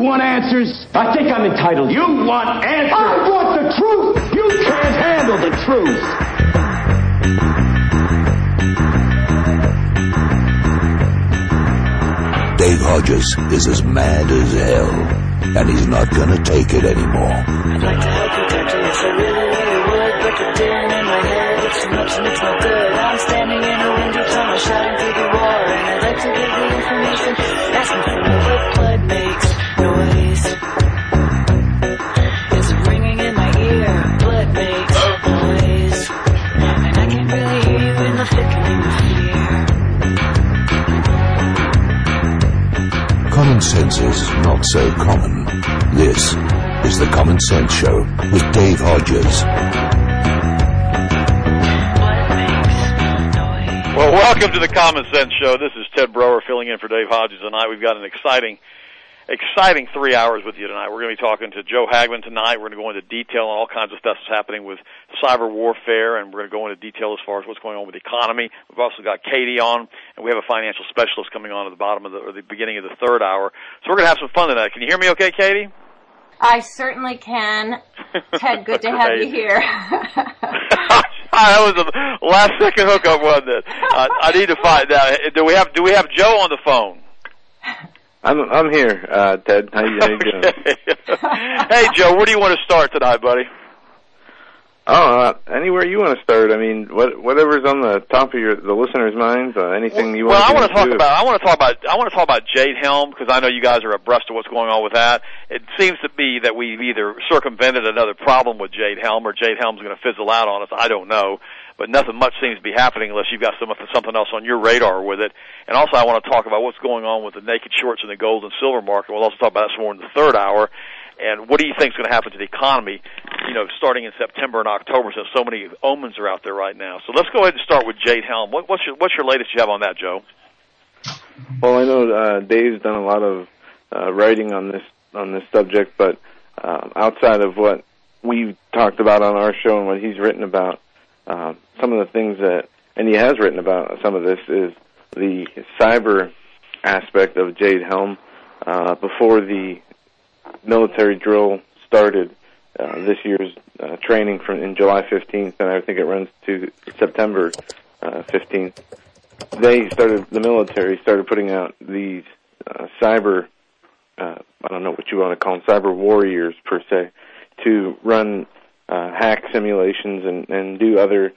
want answers? I think I'm entitled. You want answers? I want the truth! You can't handle the truth. Dave Hodges is as mad as hell, and he's not gonna take it anymore. I'd like to help you, Captain, yes I really would, but the din in my head, it's too much and it's no good. I'm standing in a window tunnel, shouting through the war, and I'd like to give the information, asking for what blood makes noise. There's a ringing in my ear, blood makes noise, and I can't really hear you in the flickering of fear. Common sense is not so common. This is the Common Sense Show with Dave Hodges. Well, welcome to the Common Sense Show. This is Ted Brower filling in for Dave Hodges tonight. We've got an exciting 3 hours with you tonight. We're going to be talking to Joe Hagman tonight. We're going to go into detail on all kinds of stuff that's happening with cyber warfare, and we're going to go into detail as far as what's going on with the economy. We've also got Katie on, and we have a financial specialist coming on at the bottom of the beginning of the third hour. So we're going to have some fun tonight. Can you hear me okay, Katie? I certainly can. Ted, good to have you here. That was a last-second hookup, wasn't it? I need to find out. Do we have Joe on the phone? I'm here, Ted. How you doing? Hey, Joe, where do you want to start tonight, buddy? Anywhere you want to start. I mean, whatever's on the top of the listeners' minds. Anything you want. Well, I want to talk about Jade Helm, because I know you guys are abreast of what's going on with that. It seems to be that we've either circumvented another problem with Jade Helm, or Jade Helm's going to fizzle out on us. I don't know, but nothing much seems to be happening unless you've got something else on your radar with it. And also, I want to talk about what's going on with the naked shorts in the gold and silver market. We'll also talk about that some more in the third hour. And what do you think is going to happen to the economy, starting in September and October, since so many omens are out there right now? So let's go ahead and start with Jade Helm. What's your latest you have on that, Joe? Well, I know Dave's done a lot of writing on this subject, but outside of what we've talked about on our show and what he's written about, some of the things and he has written about some of this, is the cyber aspect of Jade Helm. Before the military drill started, this year's training in July 15th, and I think it runs to September 15th. The military started putting out these cyber, I don't know what you want to call them, cyber warriors per se, to run hack simulations and do other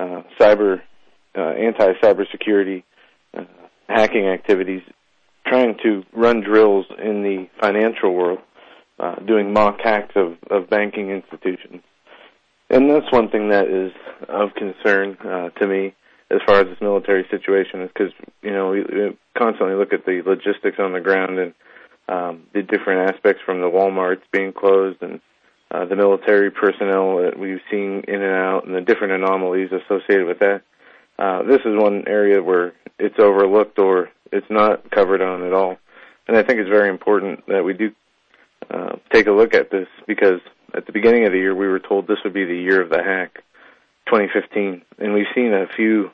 anti-cyber security hacking activities, trying to run drills in the financial world, doing mock hacks of banking institutions. And that's one thing that is of concern to me as far as this military situation, is because, we constantly look at the logistics on the ground and the different aspects, from the Walmarts being closed and the military personnel that we've seen in and out, and the different anomalies associated with that. This is one area where it's overlooked or it's not covered on at all. And I think it's very important that we do take a look at this, because at the beginning of the year we were told this would be the year of the hack, 2015. And we've seen a few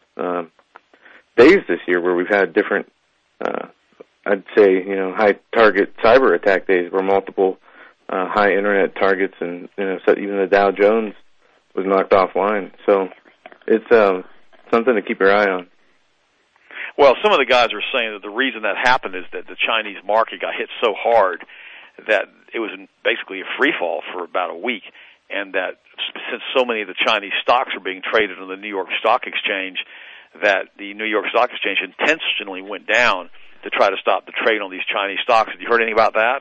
days this year where we've had different, I'd say, high target cyber attack days, where multiple high internet targets, and so even the Dow Jones was knocked offline. So it's something to keep your eye on. Well, some of the guys are saying that the reason that happened is that the Chinese market got hit so hard that it was basically a free fall for about a week, and that since so many of the Chinese stocks are being traded on the New York Stock Exchange, that the New York Stock Exchange intentionally went down to try to stop the trade on these Chinese stocks. Have you heard anything about that?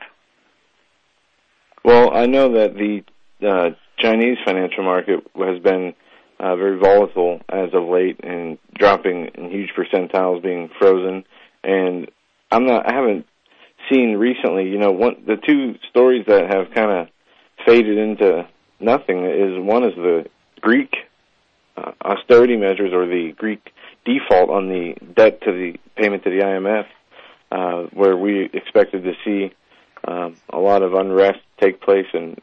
Well, I know that the Chinese financial market has been very volatile as of late, and dropping in huge percentiles, being frozen. And I haven't seen recently, the two stories that have kind of faded into nothing one is the Greek austerity measures, or the Greek default on the debt to the payment to the IMF, where we expected to see a lot of unrest take place and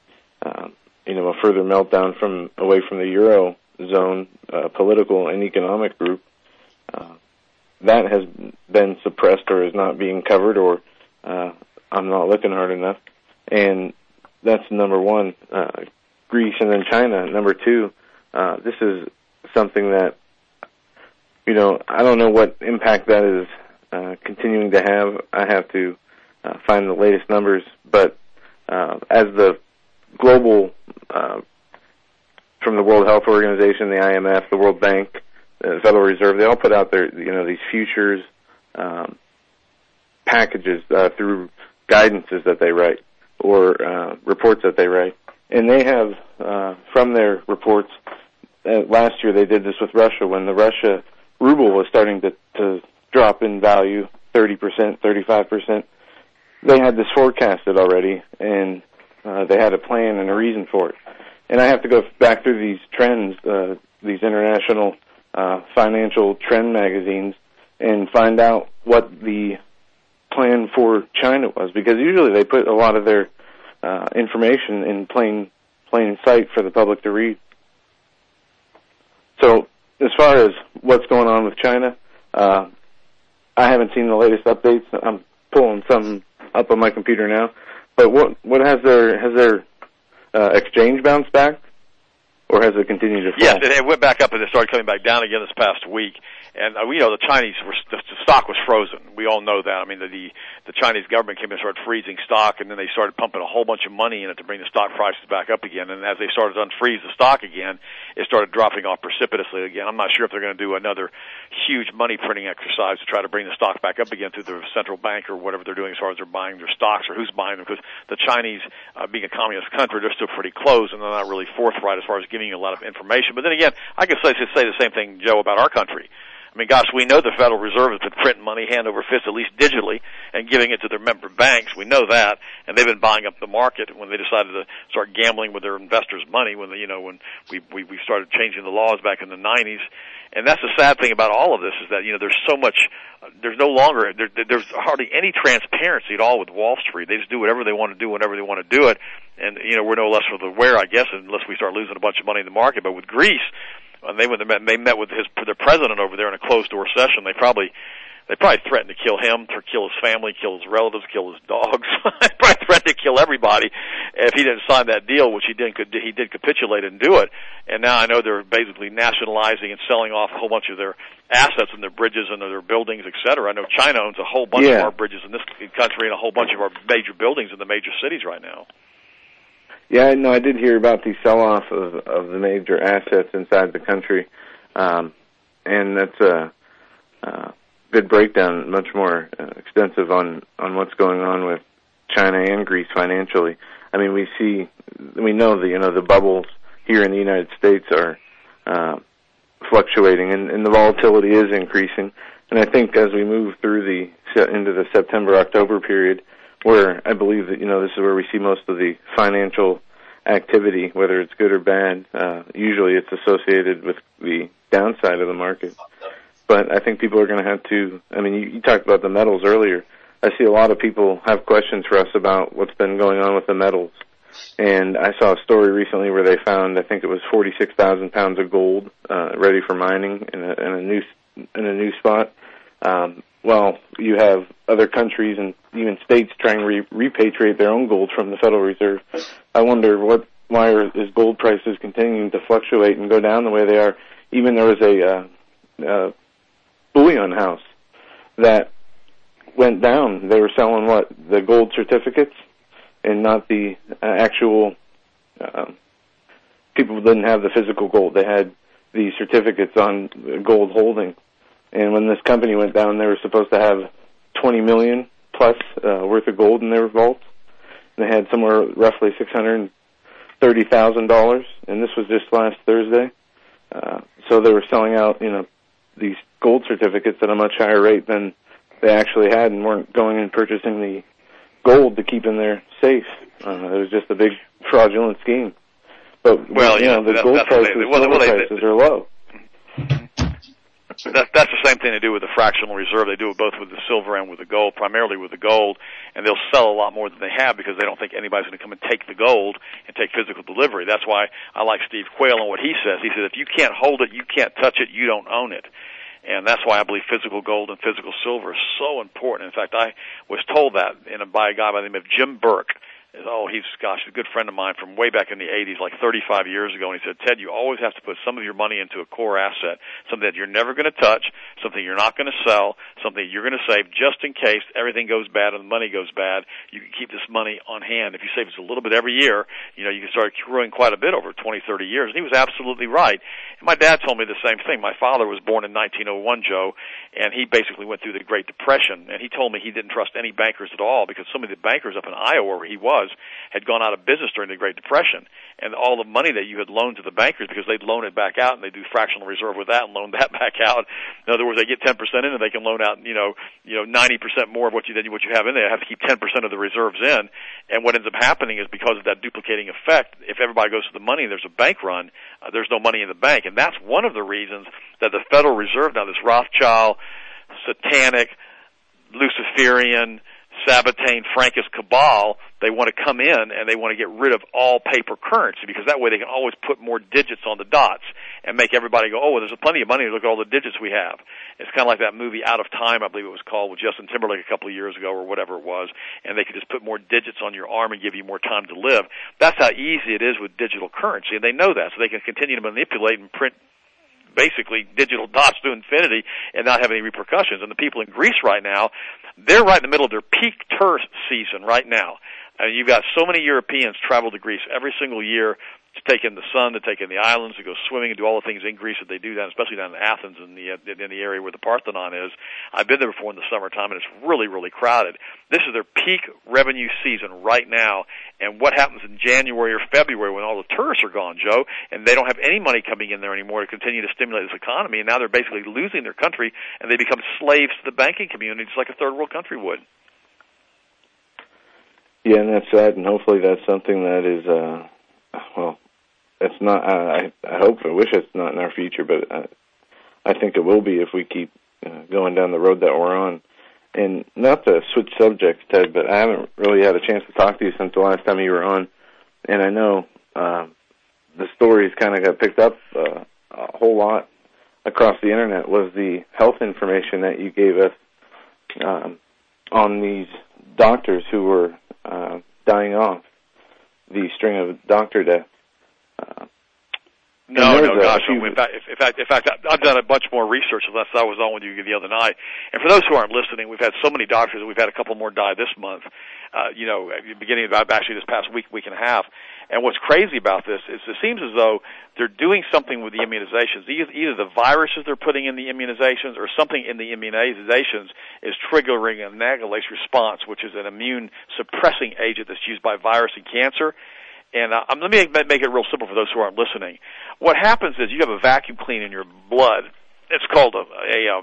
a further meltdown away from the Eurozone political and economic group. That has been suppressed or is not being covered, or I'm not looking hard enough. And that's number one. Greece, and then China, number two. This is something that, I don't know what impact that is continuing to have. I have to find the latest numbers, but as the global, from the World Health Organization, the IMF, the World Bank, the Federal Reserve, they all put out their, these futures packages through guidances that they write or reports that they write. And they have, from their reports, last year they did this with Russia when the Russia ruble was starting to drop in value 30%, 35%. They had this forecasted already, and they had a plan and a reason for it. And I have to go back through these trends, these international financial trend magazines, and find out what the plan for China was, because usually they put a lot of their information in plain sight for the public to read. So as far as what's going on with China, I haven't seen the latest updates. I'm pulling some up on my computer now. But what has their exchange bounced back, or has it continued to fall? Yes, it went back up and it started coming back down again this past week. And we know the Chinese the stock was frozen. We all know that. I mean, the Chinese government came and started freezing stock, and then they started pumping a whole bunch of money in it to bring the stock prices back up again. And as they started to unfreeze the stock again, it started dropping off precipitously again. I'm not sure if they're going to do another huge money printing exercise to try to bring the stock back up again through the central bank or whatever they're doing as far as they're buying their stocks or who's buying them, because the Chinese, being a communist country, they're still pretty closed and they're not really forthright as far as giving you a lot of information. But then again, I could say the same thing, Joe, about our country. I mean, gosh, we know the Federal Reserve has been printing money hand over fist, at least digitally, and giving it to their member banks. We know that, and they've been buying up the market when they decided to start gambling with their investors' money. When when we started changing the laws back in the 90s, and that's the sad thing about all of this is that there's so much, there's no longer there's hardly any transparency at all with Wall Street. They just do whatever they want to do whenever they want to do it, and we're no less aware, I guess, unless we start losing a bunch of money in the market. But with Greece. And they met with their president over there in a closed-door session. They probably threatened to kill him, to kill his family, kill his relatives, kill his dogs. They probably threatened to kill everybody if he didn't sign that deal, which he did capitulate and do it. And now I know they're basically nationalizing and selling off a whole bunch of their assets and their bridges and their buildings, et cetera. I know China owns a whole bunch of our bridges in this country and a whole bunch of our major buildings in the major cities right now. Yeah, no, I did hear about the sell-off of the major assets inside the country, and that's a good breakdown, much more extensive on what's going on with China and Greece financially. I mean, we know the bubbles here in the United States are fluctuating, and the volatility is increasing. And I think as we move through into the September-October period, where I believe that, this is where we see most of the financial activity, whether it's good or bad. Usually it's associated with the downside of the market. But I think people are going to have to, you talked about the metals earlier. I see a lot of people have questions for us about what's been going on with the metals. And I saw a story recently where they found, I think it was 46,000 pounds of gold ready for mining in a new spot. Well, you have other countries and even states trying to repatriate their own gold from the Federal Reserve. I wonder why is gold prices continuing to fluctuate and go down the way they are. Even there was a bullion house that went down. They were selling the gold certificates and not the actual. People didn't have the physical gold. They had the certificates on gold holding. And when this company went down, they were supposed to have $20 million plus worth of gold in their vaults. And they had somewhere roughly $630,000, and this was just last Thursday. So they were selling out, these gold certificates at a much higher rate than they actually had, and weren't going and purchasing the gold to keep in their safe. It was just a big fraudulent scheme. But the gold prices, silver prices are low. That's the same thing they do with the fractional reserve. They do it both with the silver and with the gold, primarily with the gold, and they'll sell a lot more than they have because they don't think anybody's going to come and take the gold and take physical delivery. That's why I like Steve Quayle and what he says. He said, if you can't hold it, you can't touch it, you don't own it. And that's why I believe physical gold and physical silver is so important. In fact, I was told that by a guy by the name of Jim Burke. He's a good friend of mine from way back in the 80s, like 35 years ago. And he said, Ted, you always have to put some of your money into a core asset, something that you're never going to touch, something you're not going to sell, something you're going to save just in case everything goes bad and the money goes bad. You can keep this money on hand. If you save just a little bit every year, you can start accruing quite a bit over 20, 30 years. And he was absolutely right. And my dad told me the same thing. My father was born in 1901, Joe, and he basically went through the Great Depression. And he told me he didn't trust any bankers at all because some of the bankers up in Iowa where he was had gone out of business during the Great Depression, and all the money that you had loaned to the bankers, because they'd loan it back out and they do fractional reserve with that and loan that back out. In other words, they get 10% in and they can loan out 90% more of what you have in there. They have to keep 10% of the reserves in. And what ends up happening is because of that duplicating effect, if everybody goes to the money and there's a bank run, there's no money in the bank. And that's one of the reasons that the Federal Reserve, now this Rothschild, satanic, Luciferian, Sabbatean, Frankist cabal, they want to come in and they want to get rid of all paper currency because that way they can always put more digits on the dots and make everybody go, oh, well, there's plenty of money. Look at all the digits we have. It's kind of like that movie Out of Time, I believe it was called, with Justin Timberlake a couple of years ago or whatever it was, and they could just put more digits on your arm and give you more time to live. That's how easy it is with digital currency, and they know that, so they can continue to manipulate and print basically digital dots to infinity and not have any repercussions. And the people in Greece right now, they're right in the middle of their peak tourist season right now. I mean, you've got so many Europeans travel to Greece every single year to take in the sun, to take in the islands, to go swimming and do all the things in Greece that they do down, especially down in Athens in the area where the Parthenon is. I've been there before in the summertime, and it's really, really crowded. This is their peak revenue season right now. And what happens in January or February when all the tourists are gone, Joe, and they don't have any money coming in there anymore to continue to stimulate this economy, and now they're basically losing their country, and they become slaves to the banking community just like a third world country would. Yeah, and that's sad, and hopefully that's something that is, it's not, I wish it's not in our future, but I think it will be if we keep going down the road that we're on. And not to switch subjects, Ted, but I haven't really had a chance to talk to you since the last time you were on, and I know the stories kind of got picked up a whole lot across the Internet was the health information that you gave us on these doctors who were dying off, the string of doctor deaths. No, gosh. In fact, I've done a bunch more research unless I was on with you the other night. And for those who aren't listening, we've had so many doctors, we've had a couple more die this month, beginning of actually this past week and a half. And what's crazy about this is it seems as though they're doing something with the immunizations. Either the viruses they're putting in the immunizations or something in the immunizations is triggering a nagalase response, which is an immune suppressing agent that's used by virus and cancer. And let me make it real simple for those who aren't listening. What happens is you have a vacuum clean in your blood. It's called a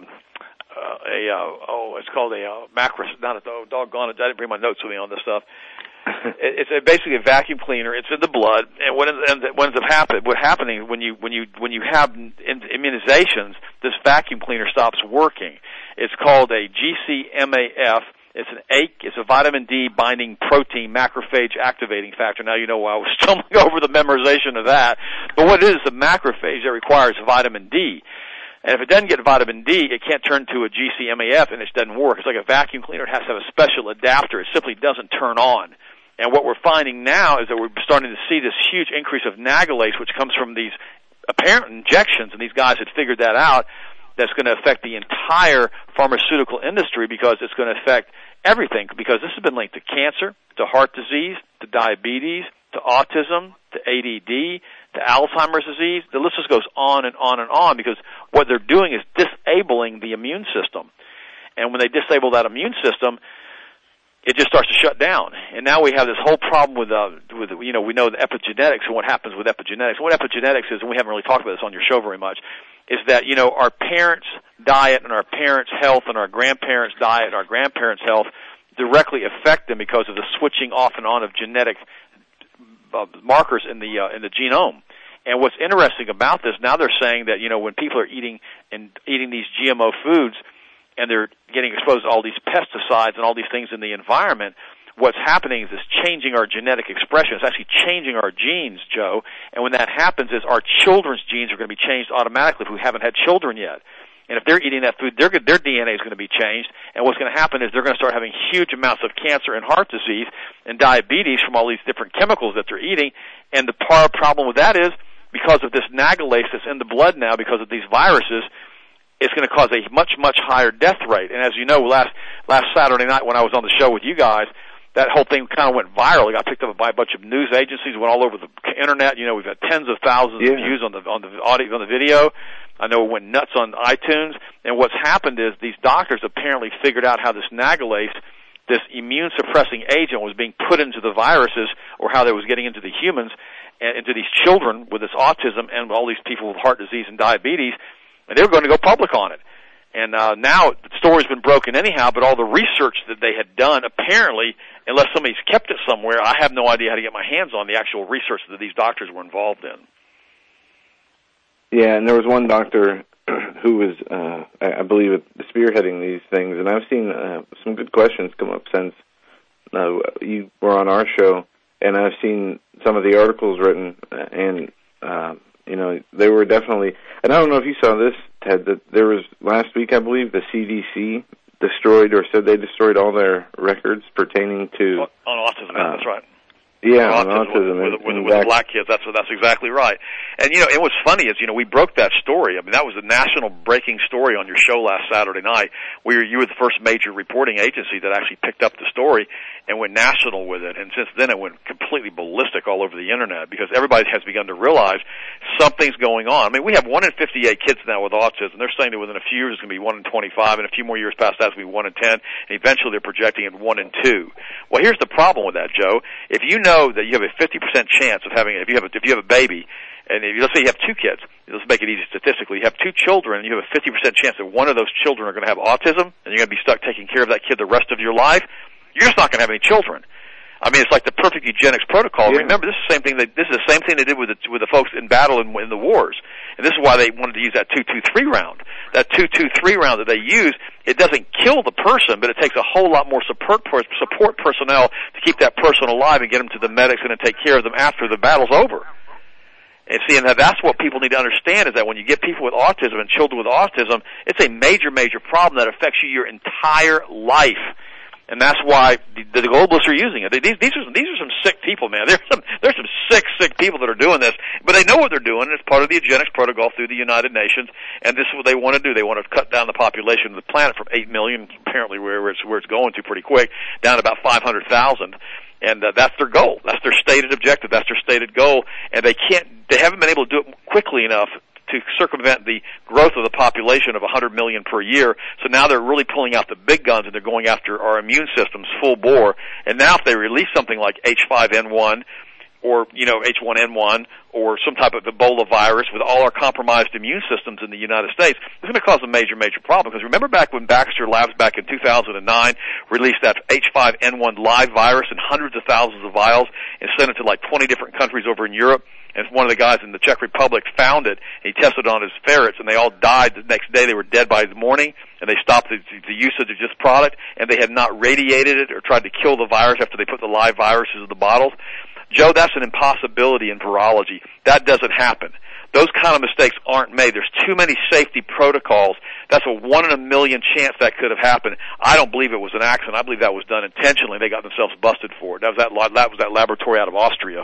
macros. Doggone it! I didn't bring my notes with me on this stuff. It's basically a vacuum cleaner. It's in the blood, and what happening when you have immunizations, this vacuum cleaner stops working. It's called a GCMAF. It's a vitamin D binding protein macrophage activating factor. Now you know why I was stumbling over the memorization of that. But what it is a macrophage that requires vitamin D. And if it doesn't get vitamin D, it can't turn to a GCMAF and it doesn't work. It's like a vacuum cleaner. It has to have a special adapter. It simply doesn't turn on. And what we're finding now is that we're starting to see this huge increase of nagalase, which comes from these apparent injections, and these guys had figured that out. That's going to affect the entire pharmaceutical industry because it's going to affect everything, because this has been linked to cancer, to heart disease, to diabetes, to autism, to ADD, to Alzheimer's disease. The list just goes on and on and on because what they're doing is disabling the immune system. And when they disable that immune system, it just starts to shut down. And now we have this whole problem with we know the epigenetics and what happens with epigenetics. And what epigenetics is, and we haven't really talked about this on your show very much, is that, our parents' diet and our parents' health and our grandparents' diet and our grandparents' health directly affect them because of the switching off and on of genetic markers in the genome. And what's interesting about this, now they're saying that, when people are eating these GMO foods and they're getting exposed to all these pesticides and all these things in the environment, what's happening is it's changing our genetic expression. It's actually changing our genes, Joe. And when that happens is our children's genes are going to be changed automatically if we haven't had children yet. And if they're eating that food, their DNA is going to be changed. And what's going to happen is they're going to start having huge amounts of cancer and heart disease and diabetes from all these different chemicals that they're eating. And the problem with that is because of this nagalase that's in the blood now, because of these viruses, it's going to cause a much, much higher death rate. And as you know, last Saturday night when I was on the show with you guys, that whole thing kind of went viral. It got picked up by a bunch of news agencies, went all over the internet. You know, we've had tens of thousands of views on the audio, on the video. I know it went nuts on iTunes. And what's happened is these doctors apparently figured out how this nagalase, this immune-suppressing agent, was being put into the viruses, or how it was getting into the humans, and into these children with this autism and all these people with heart disease and diabetes, and they were going to go public on it. And now the story's been broken anyhow, but all the research that they had done, apparently, unless somebody's kept it somewhere, I have no idea how to get my hands on the actual research that these doctors were involved in. Yeah, and there was one doctor who was, I believe, spearheading these things, and I've seen some good questions come up since you were on our show, and I've seen some of the articles written, and you know, they were definitely, and I don't know if you saw this, Ted, that there was last week, I believe, the CDC destroyed, or said they destroyed all their records pertaining to on autism. That's right. Yeah, on autism with black kids. That's exactly right. And you know, and what's funny is, you know, we broke that story. I mean, that was a national breaking story on your show last Saturday night. You were the first major reporting agency that actually picked up the story and went national with it. And since then, it went completely ballistic all over the internet, because everybody has begun to realize something's going on. I mean, we have 1 in 58 kids now with autism. They're saying that within a few years it's going to be 1 in 25, and a few more years past that it's going to be 1 in 10, and eventually they're projecting it 1 in 2. Well, here's the problem with that, Joe. If you know that you have a 50% chance of having, if you have a baby, and let's say you have 2 kids, let's make it easy statistically, you have 2 children, and you have a 50% chance that one of those children are going to have autism, and you're going to be stuck taking care of that kid the rest of your life, you're just not going to have any children. I mean, it's like the perfect eugenics protocol. Yeah. Remember, this is the same thing. This is the same thing they did with the folks in battle in the wars, and this is why they wanted to use that 2-2-3 round. That 2-2-3 round that they use, it doesn't kill the person, but it takes a whole lot more support personnel to keep that person alive and get them to the medics and then take care of them after the battle's over. And see, and that's what people need to understand, is that when you get people with autism and children with autism, it's a major, major problem that affects you your entire life. And that's why the globalists are using it. These are some sick people, man. There's some sick people that are doing this, but they know what they're doing. It's part of the eugenics protocol through the United Nations, and this is what they want to do. They want to cut down the population of the planet from 8 million, apparently where it's going to pretty quick, down to about 500,000. And that's their goal. That's their stated objective. That's their stated goal. And they haven't been able to do it quickly enough to circumvent the growth of the population of 100 million per year. So now they're really pulling out the big guns, and they're going after our immune systems full bore. And now if they release something like H5N1 or, you know, H1N1 or some type of Ebola virus with all our compromised immune systems in the United States, it's going to cause a major, major problem. Because remember back when Baxter Labs back in 2009 released that H5N1 live virus in hundreds of thousands of vials and sent it to like 20 different countries over in Europe? And one of the guys in the Czech Republic found it. He tested on his ferrets, and they all died the next day. They were dead by the morning, and they stopped the usage of this product, and they had not radiated it or tried to kill the virus after they put the live viruses in the bottles. Joe, that's an impossibility in virology. That doesn't happen. Those kind of mistakes aren't made. There's too many safety protocols. That's a 1 in a million chance that could have happened. I don't believe it was an accident. I believe that was done intentionally. They got themselves busted for it. That was that laboratory out of Austria.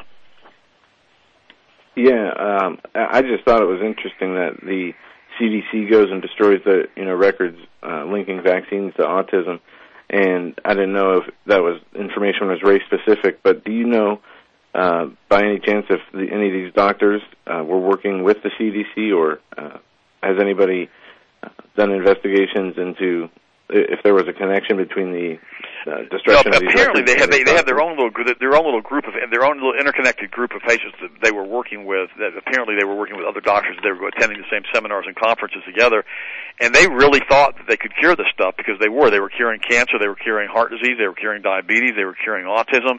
Yeah, I just thought it was interesting that the CDC goes and destroys the records linking vaccines to autism, and I didn't know if that was information was race specific. But do you know by any chance if any of these doctors were working with the CDC, or has anybody done investigations into if there was a connection between the destruction of these apparently records? they have their own little group of their own little interconnected group of patients that they were working with. That apparently they were working with other doctors. They were attending the same seminars and conferences together, and they really thought that they could cure this stuff because they were curing cancer, they were curing heart disease, they were curing diabetes, they were curing autism.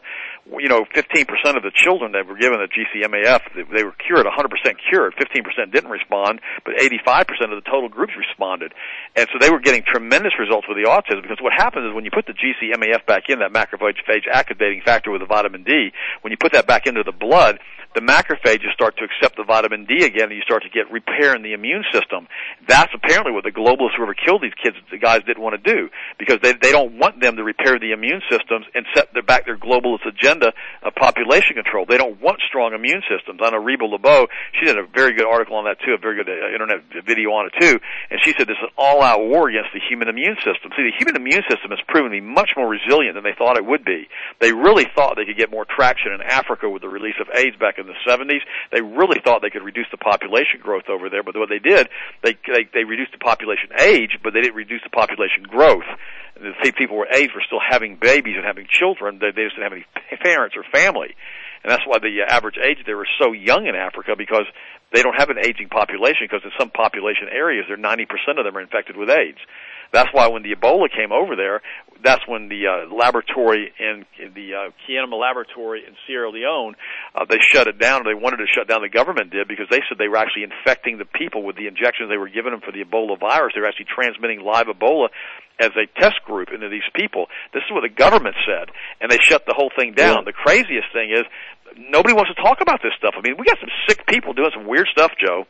15% of the children that were given the GCMAF, they were cured, 100% cured. 15% didn't respond, but 85% of the total groups responded. And so they were getting tremendous results with the autism, because what happens is when you put the GCMAF back in, that macrophage activating factor with the vitamin D, when you put that back into the blood, the macrophages start to accept the vitamin D again, and you start to get repair in the immune system. That's apparently what the globalists who ever killed these kids, the guys didn't want to do, because they don't want them to repair the immune systems and set back their globalist agenda of population control. They don't want strong immune systems. I know Reba LeBeau, she did a very good article on that too, a very good internet video on it too, and she said this is an all-out war against the human immune system. See, the human immune system has proven to be much more resilient than they thought it would be. They really thought they could get more traction in Africa with the release of AIDS back in the 70s. They really thought they could reduce the population growth over there, but what they did, they reduced the population age, but they didn't reduce the population growth. The people with AIDS were still having babies and having children. They just didn't have any parents or family. And that's why the average age there was so young in Africa, because they don't have an aging population, because in some population areas, 90% of them are infected with AIDS. That's why when the Ebola came over there, that's when the laboratory in the Kienema laboratory in Sierra Leone, they shut it down. They wanted to shut down, the government did, because they said they were actually infecting the people with the injections they were giving them for the Ebola virus. They were actually transmitting live Ebola as a test group into these people. This is what the government said, and they shut the whole thing down. Yeah. The craziest thing is nobody wants to talk about this stuff. I mean, we got some sick people doing some weird stuff, Joe.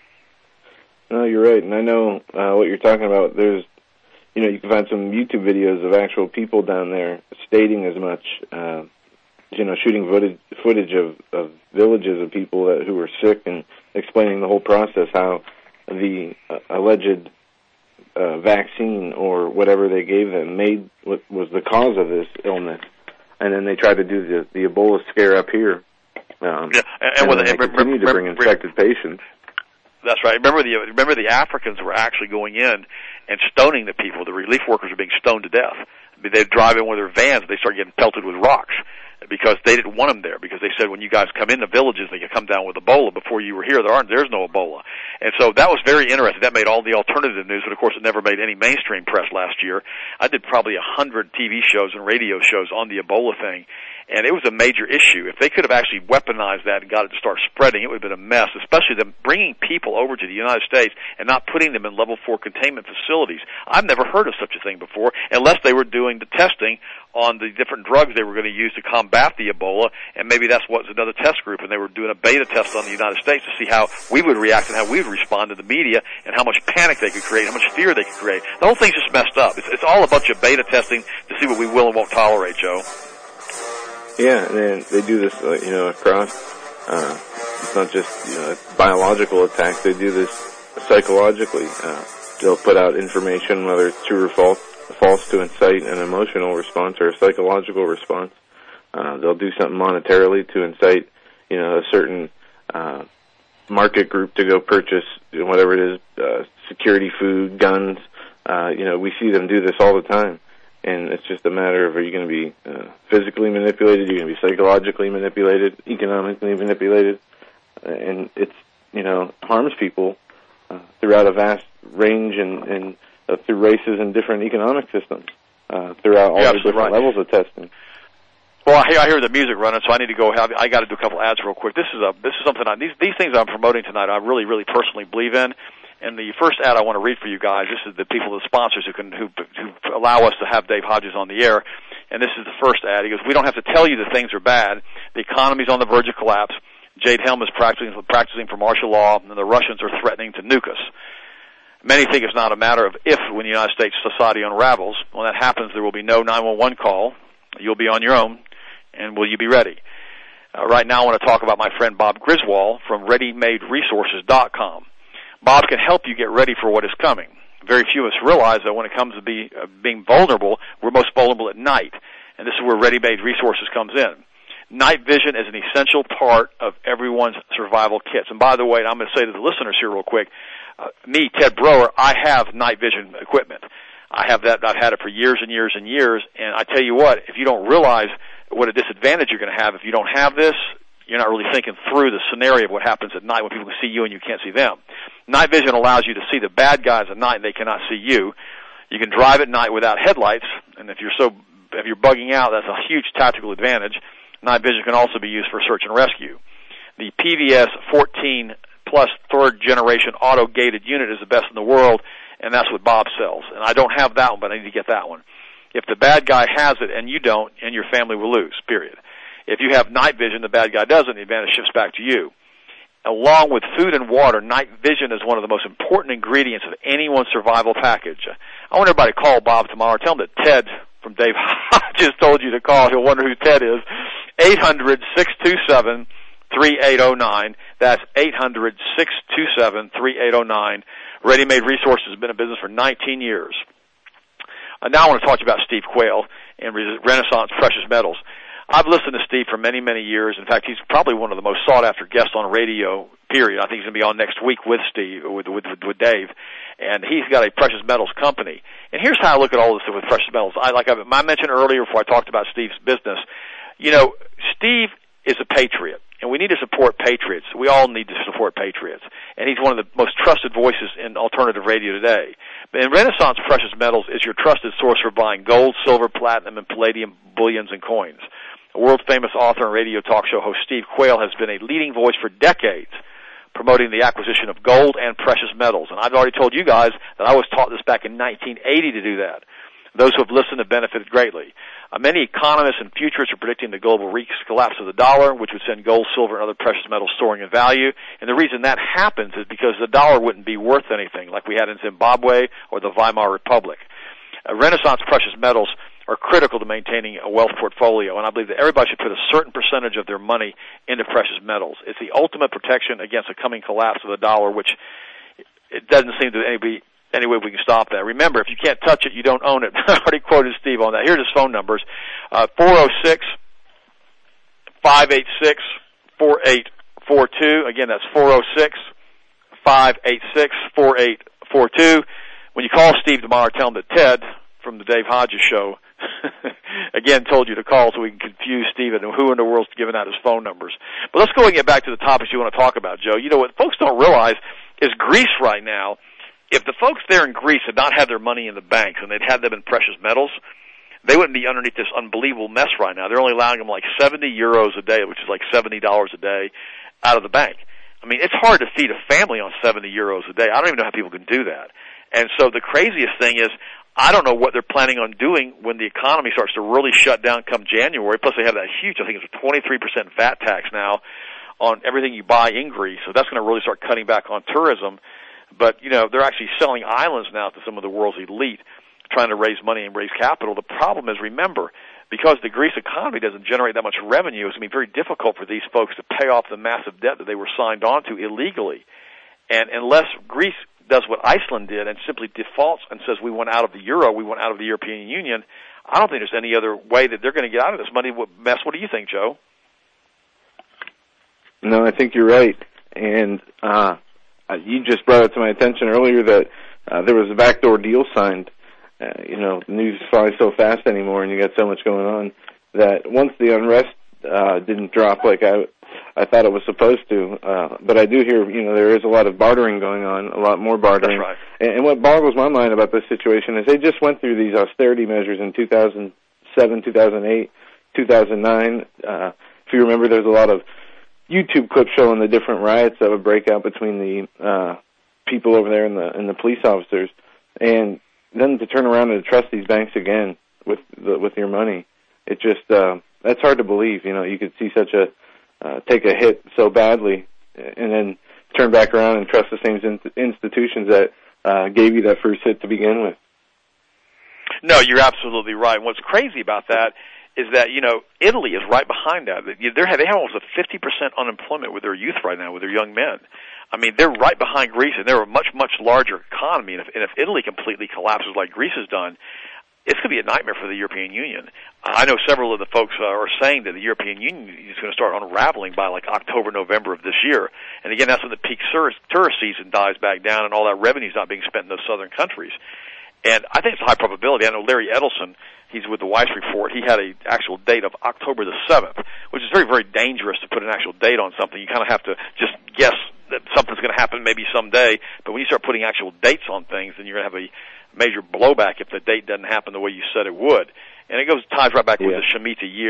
No, you're right, and I know what you're talking about. There's, you can find some YouTube videos of actual people down there stating as much, shooting footage of villages of people who were sick and explaining the whole process, how the alleged vaccine or whatever they gave them was the cause of this illness. And then they tried to do the Ebola scare up here. And they continue to bring infected patients. That's right. Remember the Africans were actually going in and stoning the people. The relief workers were being stoned to death. They'd drive in with their vans, and they started getting pelted with rocks because they didn't want them there, because they said when you guys come into villages, they can come down with Ebola. Before you were here, there's no Ebola. And so that was very interesting. That made all the alternative news, but of course it never made any mainstream press last year. I did probably 100 TV shows and radio shows on the Ebola thing, and it was a major issue. If they could have actually weaponized that and got it to start spreading, it would have been a mess, especially them bringing people over to the United States and not putting them in level 4 containment facilities. I've never heard of such a thing before, unless they were doing the testing on the different drugs they were going to use to combat the Ebola, and maybe that's what's another test group, and they were doing a beta test on the United States to see how we would react and how we would respond to the media and how much panic they could create, how much fear they could create. The whole thing's just messed up. It's all a bunch of beta testing to see what we will and won't tolerate, Joe. Yeah, and they do this, across, it's not just, biological attacks. They do this psychologically. They'll put out information, whether it's true or false, to incite an emotional response or a psychological response. They'll do something monetarily to incite, a certain market group to go purchase whatever it is, security, food, guns. We see them do this all the time. And it's just a matter of, are you going to be physically manipulated, are you going to be psychologically manipulated, economically manipulated? And it's, harms people throughout a vast range and through races and different economic systems, throughout all the different levels of testing. Well, I hear the music running, so I need to go. I got to do a couple ads real quick. This is something these things I'm promoting tonight. I really, really personally believe in. And the first ad I want to read for you guys, this is the people, the sponsors who allow us to have Dave Hodges on the air. And this is the first ad. He goes, "We don't have to tell you that things are bad. The economy's on the verge of collapse. Jade Helm is practicing for martial law, and the Russians are threatening to nuke us. Many think it's not a matter of if when the United States society unravels. When that happens, there will be no 911 call. You'll be on your own, and will you be ready?" Right now I want to talk about my friend Bob Griswold from ReadyMadeResources.com. Bob can help you get ready for what is coming. Very few of us realize that when it comes to being vulnerable, we're most vulnerable at night, and this is where Ready Made Resources comes in. Night vision is an essential part of everyone's survival kits. And by the way, I'm going to say to the listeners here real quick, me, Ted Broer, I have night vision equipment. I have that. I've had it for years and years and years, and I tell you what, if you don't realize what a disadvantage you're going to have if you don't have this, you're not really thinking through the scenario of what happens at night when people can see you and you can't see them. Night vision allows you to see the bad guys at night and they cannot see you. You can drive at night without headlights, and if you're bugging out, that's a huge tactical advantage. Night vision can also be used for search and rescue. The PVS 14 Plus third generation auto-gated unit is the best in the world, and that's what Bob sells. And I don't have that one, but I need to get that one. If the bad guy has it and you don't, and your family will lose, period. If you have night vision, the bad guy doesn't, the advantage shifts back to you. Along with food and water, night vision is one of the most important ingredients of anyone's survival package. I want everybody to call Bob tomorrow. Tell him that Ted from Dave just told you to call. He'll wonder who Ted is. 800-627-3809. That's 800-627-3809. Ready-Made Resources has been in business for 19 years. Now I want to talk to you about Steve Quayle and Renaissance Precious Metals. I've listened to Steve for many, many years. In fact, he's probably one of the most sought-after guests on radio, period. I think he's going to be on next week with Steve, with Dave. And he's got a precious metals company. And here's how I look at all this with precious metals. I mentioned earlier before I talked about Steve's business, Steve is a patriot. And we need to support patriots. We all need to support patriots. And he's one of the most trusted voices in alternative radio today. And Renaissance Precious Metals is your trusted source for buying gold, silver, platinum, and palladium bullions and coins. A world-famous author and radio talk show host Steve Quayle has been a leading voice for decades, promoting the acquisition of gold and precious metals. And I've already told you guys that I was taught this back in 1980 to do that. Those who have listened have benefited greatly. Many economists and futurists are predicting the global collapse of the dollar, which would send gold, silver, and other precious metals soaring in value. And the reason that happens is because the dollar wouldn't be worth anything like we had in Zimbabwe or the Weimar Republic. Renaissance Precious Metals are critical to maintaining a wealth portfolio, and I believe that everybody should put a certain percentage of their money into precious metals. It's the ultimate protection against a coming collapse of the dollar, which it doesn't seem to any way we can stop that. Remember, if you can't touch it, you don't own it. I already quoted Steve on that. Here's his phone numbers, 406-586-4842. Again, that's 406-586-4842. When you call Steve tomorrow, tell him that Ted from the Dave Hodges Show again told you to call so we can confuse Steve and who in the world's giving out his phone numbers. But let's go and get back to the topics you want to talk about, Joe. You know what folks don't realize is Greece right now, if the folks there in Greece had not had their money in the banks and they'd had them in precious metals, they wouldn't be underneath this unbelievable mess right now. They're only allowing them like 70 euros a day, which is like $70 a day, out of the bank. I mean, it's hard to feed a family on 70 euros a day. I don't even know how people can do that. And so the craziest thing is, I don't know what they're planning on doing when the economy starts to really shut down come January. Plus they have that huge, I think it's a 23% VAT tax now on everything you buy in Greece. So that's going to really start cutting back on tourism. But, they're actually selling islands now to some of the world's elite, trying to raise money and raise capital. The problem is, remember, because the Greece economy doesn't generate that much revenue, it's going to be very difficult for these folks to pay off the massive debt that they were signed on to illegally. And unless Greece does what Iceland did and simply defaults and says we want out of the euro, we want out of the European Union, I don't think there's any other way that they're going to get out of this money mess. What do you think, Joe? No, I think you're right. And you just brought it to my attention earlier that there was a backdoor deal signed. The news flies so fast anymore, and you got so much going on that once the unrest didn't drop like I thought it was supposed to, but I do hear, there is a lot of bartering going on, a lot more bartering. That's right. And what boggles my mind about this situation is they just went through these austerity measures in 2007, 2008, 2009. If you remember, there's a lot of YouTube clips showing the different riots that would break out between the people over there and the police officers, and then to turn around and trust these banks again with your money, it just that's hard to believe. You could see such a take a hit so badly, and then turn back around and trust the same institutions that gave you that first hit to begin with. No, you're absolutely right. And what's crazy about that is that, Italy is right behind that. They have almost a 50% unemployment with their youth right now, with their young men. I mean, they're right behind Greece, and they're a much, much larger economy. And if Italy completely collapses like Greece has done, it's going to be a nightmare for the European Union. I know several of the folks are saying that the European Union is going to start unraveling by like October, November of this year. And again, that's when the peak tourist season dies back down and all that revenue is not being spent in those southern countries. And I think it's a high probability. I know Larry Edelson, he's with the Weiss Report. He had an actual date of October the 7th, which is very, very dangerous to put an actual date on something. You kind of have to just guess that something's going to happen maybe someday. But when you start putting actual dates on things, then you're going to have a major blowback if the date doesn't happen the way you said it would. And it ties right back with the Shemitah year.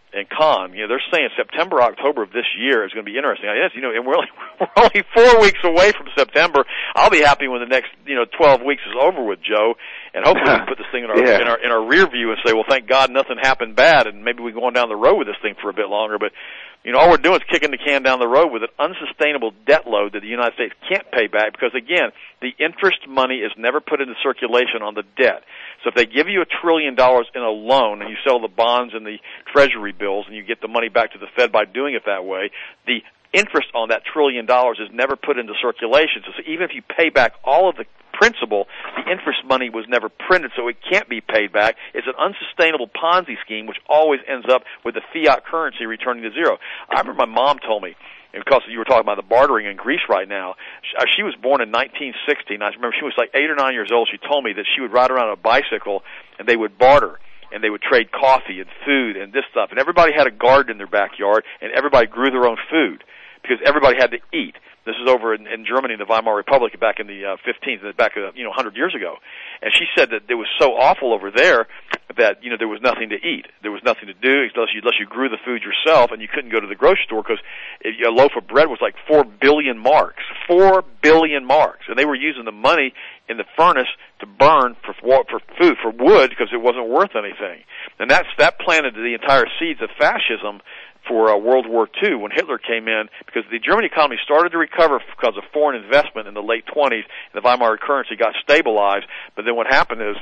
and Con, they're saying September, October of this year is going to be interesting. Yes, and we're only 4 weeks away from September. I'll be happy when the next 12 weeks is over with, Joe, and hopefully we can put this thing in our rear view and say, well, thank God nothing happened bad, and maybe we're going down the road with this thing for a bit longer. But all we're doing is kicking the can down the road with an unsustainable debt load that the United States can't pay back because, again, the interest money is never put into circulation on the debt. So if they give you $1 trillion in a loan and you sell the bonds and the treasury bills and you get the money back to the Fed by doing it that way, the interest on that $1 trillion is never put into circulation. So even if you pay back all of the principal, the interest money was never printed, so it can't be paid back. It's an unsustainable Ponzi scheme, which always ends up with the fiat currency returning to zero. I remember my mom told me, because you were talking about the bartering in Greece right now, she was born in 1960, and I remember she was like 8 or 9 years old. She told me that she would ride around on a bicycle, and they would barter, and they would trade coffee and food and this stuff, and everybody had a garden in their backyard, and everybody grew their own food, because everybody had to eat. This is over in Germany, in the Weimar Republic, back in the 15th, back 100 years ago. And she said that it was so awful over there that there was nothing to eat, there was nothing to do unless you grew the food yourself, and you couldn't go to the grocery store because a loaf of bread was like 4 billion marks, 4 billion marks, and they were using the money in the furnace to burn for food, for wood, because it wasn't worth anything. And that planted the entire seeds of fascism for World War II when Hitler came in, because the German economy started to recover because of foreign investment in the late 20s, and the Weimar currency got stabilized. But then what happened is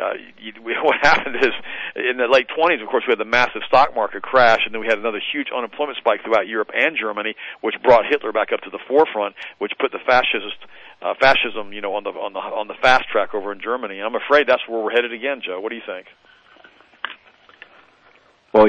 in the late 20s, of course, we had the massive stock market crash, and then we had another huge unemployment spike throughout Europe and Germany, which brought Hitler back up to the forefront, which put the fascism, on the fast track over in Germany. And I'm afraid that's where we're headed again, Joe. What do you think? Well,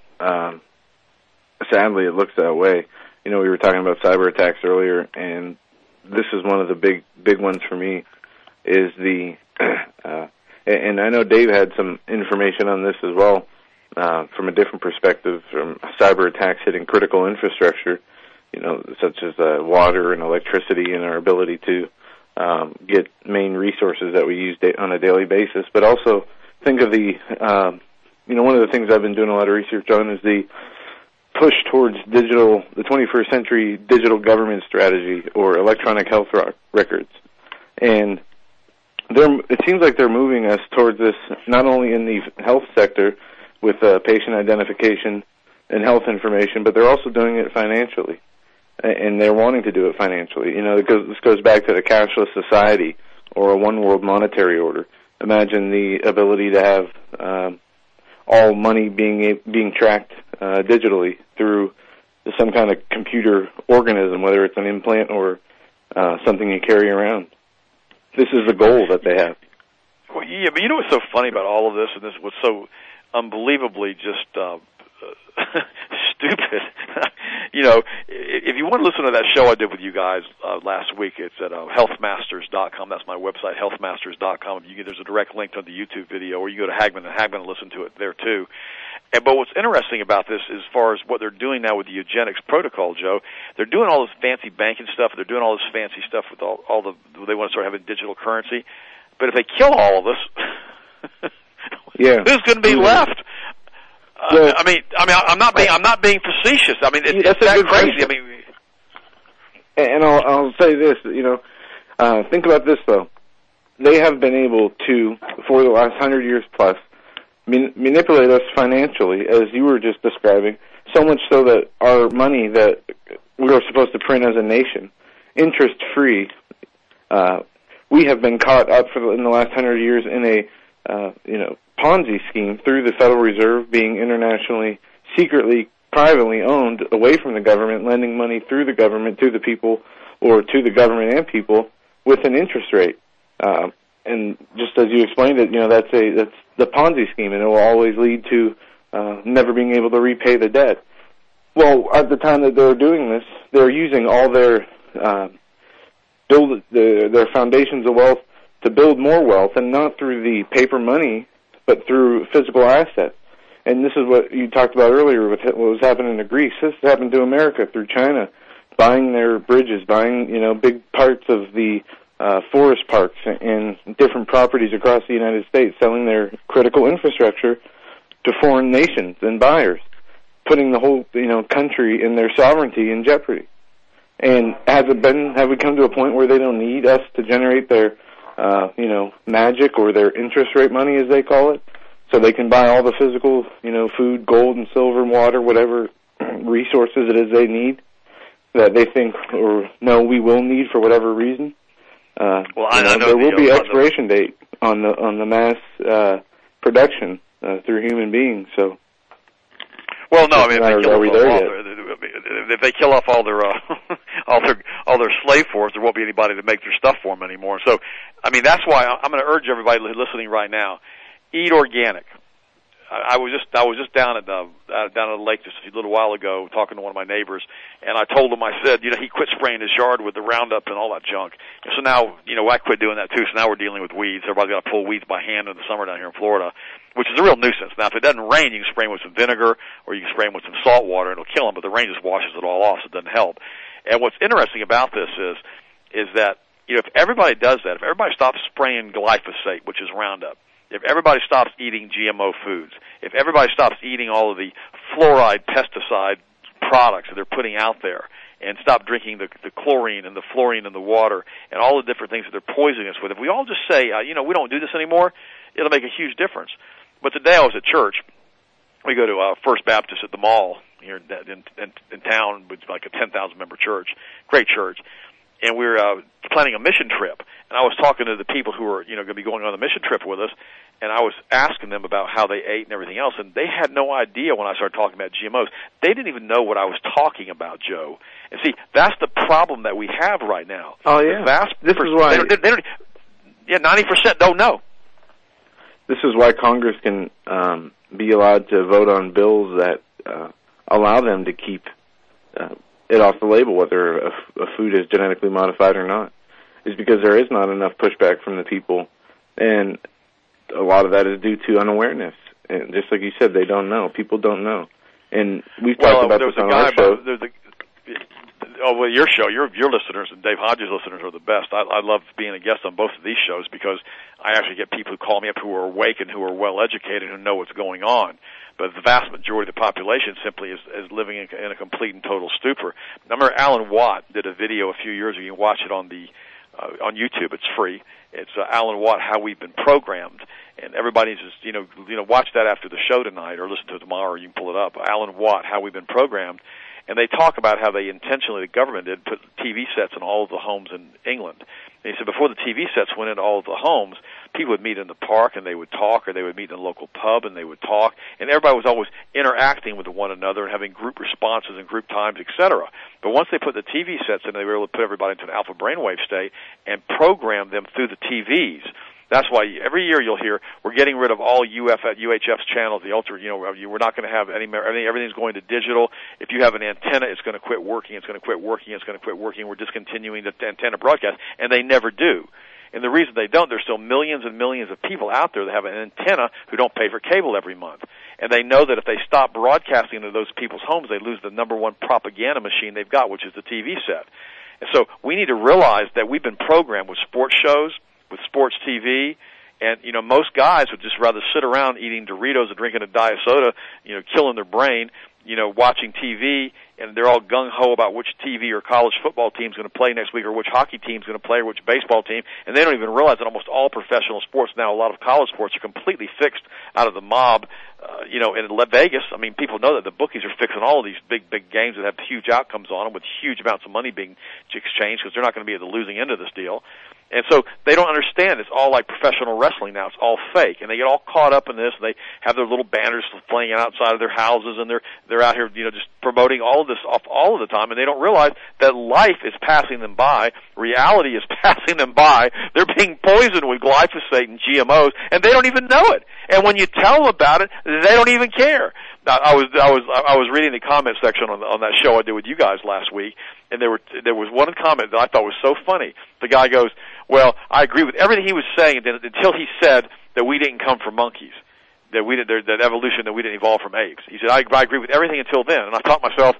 sadly, it looks that way. We were talking about cyber attacks earlier, and this is one of the big ones for me. Is and I know Dave had some information on this as well, from a different perspective, from cyber attacks hitting critical infrastructure, such as water and electricity, and our ability to get main resources that we use on a daily basis. But also think of one of the things I've been doing a lot of research on is the push towards the 21st century digital government strategy, or electronic health records. And it seems like they're moving us towards this not only in the health sector with patient identification and health information, but they're also doing it financially. And they're wanting to do it financially. This goes back to the cashless society or a one world monetary order. Imagine the ability to have all money being tracked digitally through some kind of computer organism, whether it's an implant or something you carry around. This is the goal that they have. Well, yeah, but what's so funny about all of this, and this was so unbelievably just stupid. If you want to listen to that show I did with you guys last week, it's at healthmasters.com. That's my website, healthmasters.com. There's a direct link to the YouTube video, or you go to Hagman and listen to it there too. But what's interesting about this, as far as what they're doing now with the eugenics protocol, Joe, they're doing all this fancy banking stuff. They're doing all this fancy stuff with all they want to start having digital currency. But if they kill all of us, who's going to be left? I'm not being facetious. It's that crazy. And I'll say this, think about this though. They have been able to, for the last 100 years plus, manipulate us financially, as you were just describing, so much so that our money that we were supposed to print as a nation, interest-free, we have been caught up in the last 100 years in a Ponzi scheme through the Federal Reserve being internationally, secretly, privately owned away from the government, lending money through the government to the people, or to the government and people, with an interest rate. And just as you explained it, that's the Ponzi scheme, and it will always lead to never being able to repay the debt. Well, at the time that they're doing this, they're using all their foundations of wealth to build more wealth, and not through the paper money, but through physical assets. And this is what you talked about earlier with what was happening to Greece. This happened to America through China, buying their bridges, buying big parts of the forest parks and different properties across the United States, selling their critical infrastructure to foreign nations and buyers. putting the whole, country and their sovereignty in jeopardy. And have we come to a point where they don't need us to generate their, magic or their interest rate money, as they call it, so they can buy all the physical, food, gold and silver and water, whatever resources it is they need, that they think or know we will need for whatever reason? I know there will be expiration date on the mass production through human beings. So, well, no, I mean, if they kill off all their all their slave force, there won't be anybody to make their stuff for them anymore. So, I mean, that's why I'm going to urge everybody listening right now: eat organic. I was just down at the lake just a little while ago talking to one of my neighbors, and I told him, I said, he quit spraying his yard with the Roundup and all that junk. And so now, I quit doing that too. So now we're dealing with weeds. Everybody's got to pull weeds by hand in the summer down here in Florida, which is a real nuisance. Now, if it doesn't rain, you can spray them with some vinegar or you can spray them with some salt water and it'll kill them. But the rain just washes it all off, so it doesn't help. And what's interesting about this is that if everybody does that, if everybody stops spraying glyphosate, which is Roundup, if everybody stops eating GMO foods, if everybody stops eating all of the fluoride pesticide products that they're putting out there, and stop drinking the chlorine and the fluorine in the water and all the different things that they're poisoning us with, if we all just say, we don't do this anymore, it'll make a huge difference. But today I was at church. We go to First Baptist at the mall here in town, which is like a 10,000-member church, great church. And we were planning a mission trip. And I was talking to the people who were, going to be going on the mission trip with us, and I was asking them about how they ate and everything else, and they had no idea when I started talking about GMOs. They didn't even know what I was talking about, Joe. And see, that's the problem that we have right now. Oh, yeah. This is why... 90% don't know. This is why Congress can be allowed to vote on bills that allow them to keep it off the label, whether a food is genetically modified or not, is because there is not enough pushback from the people, and a lot of that is due to unawareness. And just like you said, they don't know. People don't know. And we've talked about this on our show. Your show, your listeners and Dave Hodges' listeners are the best. I love being a guest on both of these shows because I actually get people who call me up who are awake and who are well educated, who know what's going on. But the vast majority of the population simply is living in a complete and total stupor. I remember Alan Watt did a video a few years ago. You can watch it on on YouTube. It's free. It's Alan Watt, How We've Been Programmed. And everybody's just, watch that after the show tonight or listen to it tomorrow, or you can pull it up. Alan Watt, How We've Been Programmed. And they talk about how they intentionally, the government did, put TV sets in all of the homes in England. And he said before the TV sets went into all of the homes, people would meet in the park and they would talk, or they would meet in a local pub and they would talk, and everybody was always interacting with one another and having group responses and group times, etc. But once they put the TV sets in, they were able to put everybody into an alpha brainwave state and program them through the TVs. That's why every year you'll hear we're getting rid of all UHF's channels. The ultra, we're not going to have everything's going to digital. If you have an antenna, it's going to quit working. It's going to quit working. It's going to quit working. We're discontinuing the antenna broadcast, and they never do. And the reason they don't, there's still millions and millions of people out there that have an antenna who don't pay for cable every month. And they know that if they stop broadcasting to those people's homes, they lose the number one propaganda machine they've got, which is the TV set. And so we need to realize that we've been programmed with sports shows, with sports TV, and most guys would just rather sit around eating Doritos and drinking a diet soda, killing their brain, watching TV, and they're all gung-ho about which TV or college football team's going to play next week, or which hockey team's going to play, or which baseball team, and they don't even realize that almost all professional sports now, a lot of college sports, are completely fixed out of the mob. In Vegas, I mean, people know that the bookies are fixing all of these big games that have huge outcomes on them with huge amounts of money being exchanged because they're not going to be at the losing end of this deal. And so they don't understand it's all like professional wrestling now. It's all fake. And they get all caught up in this, and they have their little banners playing outside of their houses, and they're out here, just promoting all of this off all of the time, and they don't realize that life is passing them by. Reality is passing them by. They're being poisoned with glyphosate and GMOs, and they don't even know it. And when you tell them about it, they don't even care. I was reading the comment section on that show I did with you guys last week, and there was one comment that I thought was so funny. The guy goes, "Well, I agree with everything he was saying until he said that we didn't come from monkeys, that evolution, that we didn't evolve from apes." He said, "I agree with everything until then." And I thought to myself,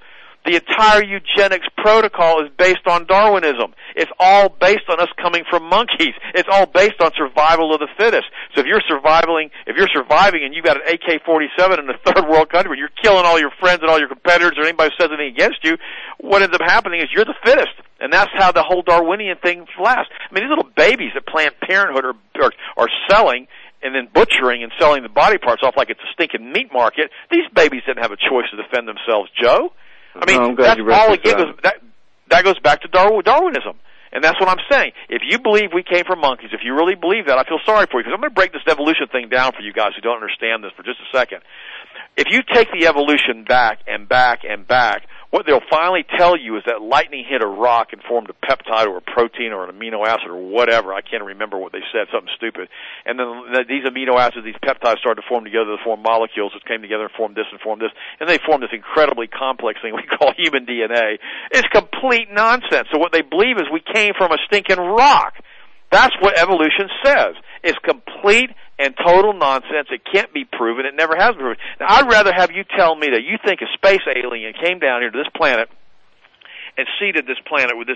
The entire eugenics protocol is based on Darwinism. It's all based on us coming from monkeys. It's all based on survival of the fittest. So if you're surviving and you've got an AK-47 in a third world country and you're killing all your friends and all your competitors or anybody who says anything against you, what ends up happening is you're the fittest. And that's how the whole Darwinian thing lasts. I mean, these little babies that Planned Parenthood are selling and then butchering and selling the body parts off like it's a stinking meat market, these babies didn't have a choice to defend themselves, Joe. I mean, that's all again. That goes back to Darwinism. And that's what I'm saying. If you believe we came from monkeys, if you really believe that, I feel sorry for you, because I'm going to break this evolution thing down for you guys who don't understand this for just a second. If you take the evolution back and back and back, what they'll finally tell you is that lightning hit a rock and formed a peptide or a protein or an amino acid or whatever. I can't remember what they said, something stupid. And then these amino acids, these peptides started to form together to form molecules that came together and formed this and formed this. And they formed this incredibly complex thing we call human DNA. It's complete nonsense. So what they believe is we came from a stinking rock. That's what evolution says. It's complete and total nonsense. It can't be proven. It never has been proven. Now, I'd rather have you tell me that you think a space alien came down here to this planet and seeded this planet with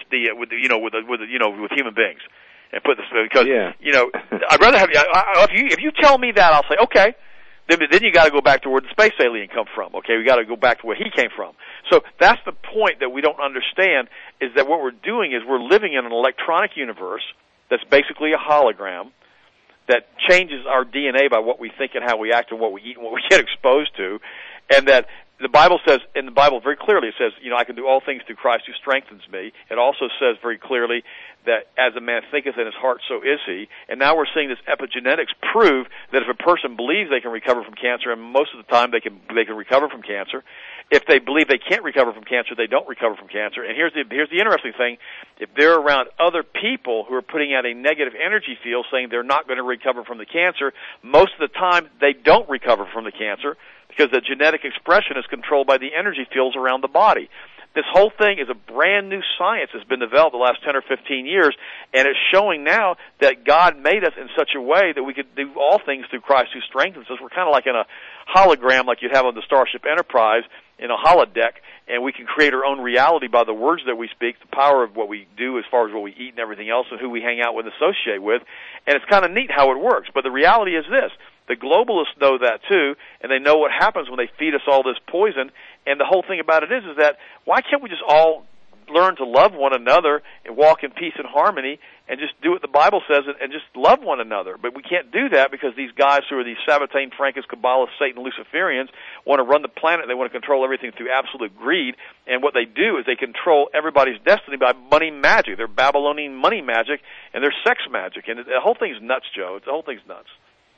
human beings and put this, because I'd rather have you. If you tell me that, I'll say okay. Then you got to go back to where the space alien come from. Okay, we got to go back to where he came from. So that's the point that we don't understand, is that what we're doing is we're living in an electronic universe that's basically a hologram that changes our DNA by what we think and how we act and what we eat and what we get exposed to, and that the Bible says, in the Bible very clearly, it says, I can do all things through Christ who strengthens me. It also says very clearly that as a man thinketh in his heart, so is he. And now we're seeing this epigenetics prove that if a person believes they can recover from cancer, and most of the time they can recover from cancer, if they believe they can't recover from cancer, they don't recover from cancer. And here's the interesting thing. If they're around other people who are putting out a negative energy field saying they're not going to recover from the cancer, most of the time they don't recover from the cancer, because the genetic expression is controlled by the energy fields around the body. This whole thing is a brand new science that's been developed the last 10 or 15 years, and it's showing now that God made us in such a way that we could do all things through Christ who strengthens us. We're kind of like in a hologram like you'd have on the Starship Enterprise, in a holodeck, and we can create our own reality by the words that we speak, the power of what we do as far as what we eat and everything else, and who we hang out with and associate with. And it's kind of neat how it works. But the reality is this. The globalists know that too, and they know what happens when they feed us all this poison. And the whole thing about it is that why can't we just all learn to love one another and walk in peace and harmony and just do what the Bible says and just love one another? But we can't do that because these guys who are these Sabbatean, Frankists, Kabbalists, Satan, Luciferians want to run the planet. They want to control everything through absolute greed. And what they do is they control everybody's destiny by money magic. They're Babylonian money magic and they're sex magic. And the whole thing's nuts, Joe. The whole thing's nuts.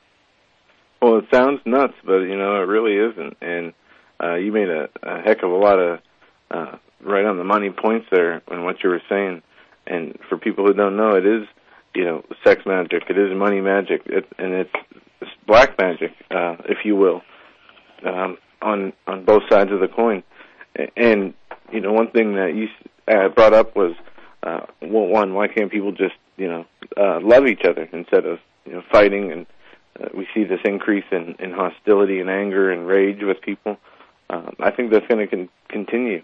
Well, it sounds nuts, but, it really isn't. And you made a heck of a lot of right on the money points there in what you were saying. And for people who don't know, it is, sex magic. It is money magic. And it's black magic, if you will, on both sides of the coin. And, one thing that you brought up was, why can't people just, love each other instead of, fighting? And we see this increase in hostility and anger and rage with people. I think that's going to continue.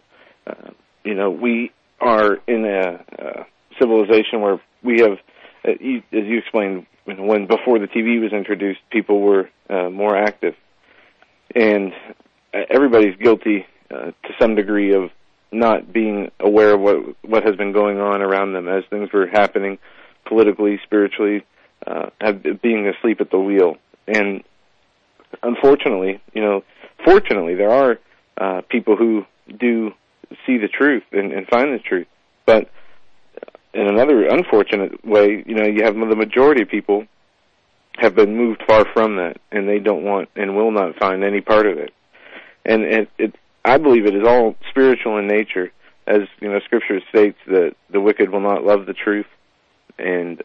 We are in a civilization where we have, as you explained, when before the TV was introduced, people were more active. And everybody's guilty to some degree of not being aware of what has been going on around them as things were happening politically, spiritually, being asleep at the wheel. And unfortunately, fortunately, there are people who do see the truth and find the truth. But in another unfortunate way, you have the majority of people have been moved far from that, and they don't want and will not find any part of it. And I believe it is all spiritual in nature, as Scripture states that the wicked will not love the truth, and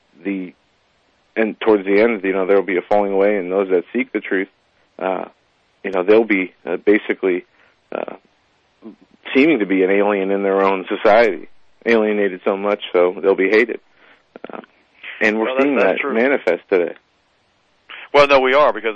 towards the end, there will be a falling away, and those that seek the truth, they'll be basically seeming to be an alien in their own society, alienated so much so they'll be hated. And we're seeing that manifest today. Well, no, we are, because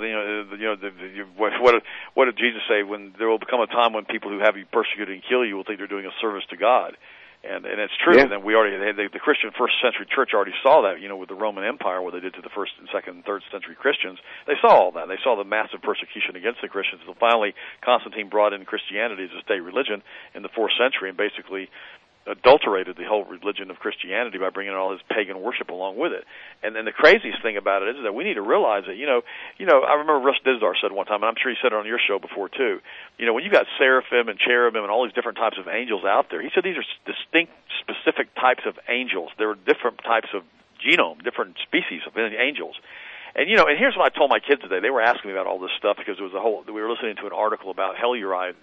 what did Jesus say? When there will become a time when people who have you persecuted and kill you will think they're doing a service to God, and it's true. Yeah. And we already the Christian first century church already saw that. With the Roman Empire, what they did to the first and second and third century Christians, they saw all that. They saw the massive persecution against the Christians. So finally, Constantine brought in Christianity as a state religion in the 4th century, and basically adulterated the whole religion of Christianity by bringing all his pagan worship along with it. And then the craziest thing about it is that we need to realize that, I remember Russ Dizdar said one time, and I'm sure he said it on your show before too, when you got seraphim and cherubim and all these different types of angels out there, he said these are distinct, specific types of angels. There are different types of genome, different species of angels. And and here's what I told my kids today. They were asking me about all this stuff because we were listening to an article about Helluride,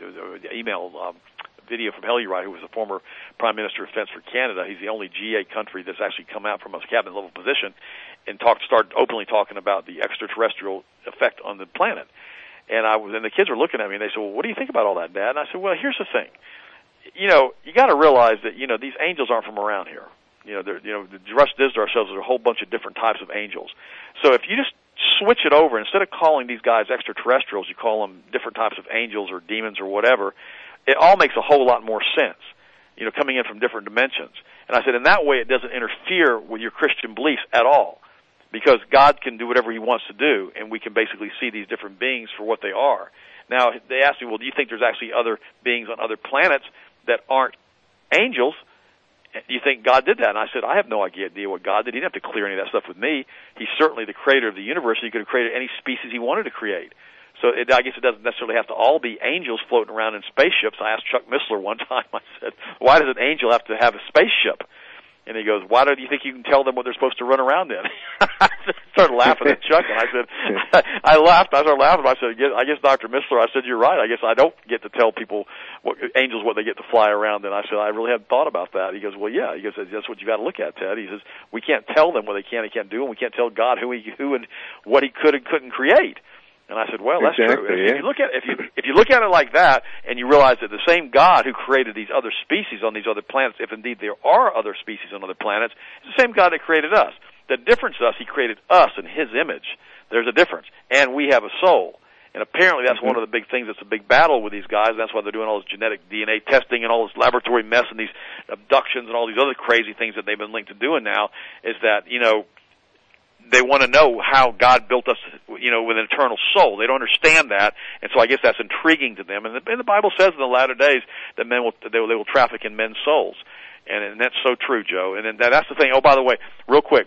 video from Helluride, who was the former Prime Minister of Defense for Canada. He's the only G8 country that's actually come out from a cabinet level position and started openly talking about the extraterrestrial effect on the planet. And the kids were looking at me and they said, "Well, what do you think about all that, Dad?" And I said, "Well, here's the thing. You got to realize that these angels aren't from around here. Russ Dizdar says there's a whole bunch of different types of angels. So if you just switch it over, instead of calling these guys extraterrestrials, you call them different types of angels or demons or whatever. It all makes a whole lot more sense, coming in from different dimensions." And I said, in that way, it doesn't interfere with your Christian beliefs at all, because God can do whatever He wants to do, and we can basically see these different beings for what they are. Now, they asked me, well, do you think there's actually other beings on other planets that aren't angels? Do you think God did that? And I said, I have no idea what God did. He didn't have to clear any of that stuff with me. He's certainly the creator of the universe, and He could have created any species He wanted to create. So I guess it doesn't necessarily have to all be angels floating around in spaceships. I asked Chuck Missler one time, I said, why does an angel have to have a spaceship? And he goes, why do you think you can tell them what they're supposed to run around in? I started laughing at Chuck, and I said, I started laughing. I said, I guess Dr. Missler, I said, you're right. I guess I don't get to tell people, angels, what they get to fly around in. I said, I really hadn't thought about that. He goes, well, yeah. He goes, that's what you got to look at, Ted. He says, we can't tell them what they can and can't do, and we can't tell God who and what He could and couldn't create. And I said, well, that's exactly, true. Yeah. If you look at it like that, and you realize that the same God who created these other species on these other planets, if indeed there are other species on other planets, is the same God that created us. The difference is He created us in His image. There's a difference. And we have a soul. And apparently that's one of the big things that's a big battle with these guys. That's why they're doing all this genetic DNA testing and all this laboratory mess and these abductions and all these other crazy things that they've been linked to doing now, is that, they want to know how God built us, with an eternal soul. They don't understand that, and so I guess that's intriguing to them. And the Bible says in the latter days that they will traffic in men's souls, and that's so true, Joe. And that's the thing. Oh, by the way, real quick,